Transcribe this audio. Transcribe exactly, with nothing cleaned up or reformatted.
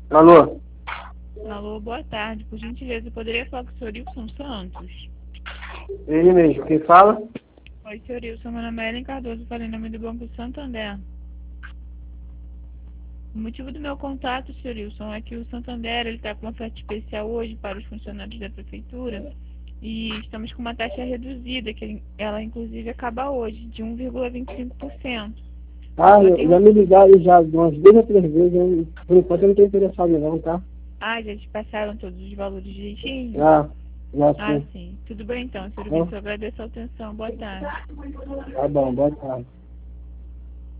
Alô? Alô, boa tarde. Por gentileza, eu poderia falar com o senhor Wilson Santos? Ele mesmo, quem fala? Oi, senhor Wilson. Meu nome é Ellen Cardoso, falei em nome do Banco Santander. O motivo do meu contato, senhor Wilson, é que o Santander está com uma oferta especial hoje para os funcionários da Prefeitura e estamos com uma taxa reduzida, que ela inclusive acaba hoje, de um vírgula vinte e cinco por cento. O Ah, senhor eu- tem já um... me ligaram já umas duas ou três vezes, eu, por enquanto eu não estou interessado não, tá? Ah, já te passaram todos os valores direitinho? Já, já Ah, sim. sim. Tudo bem então, senhor Tá, Wilson. Eu agradeço a atenção. Boa tarde. tá bom, boa tarde.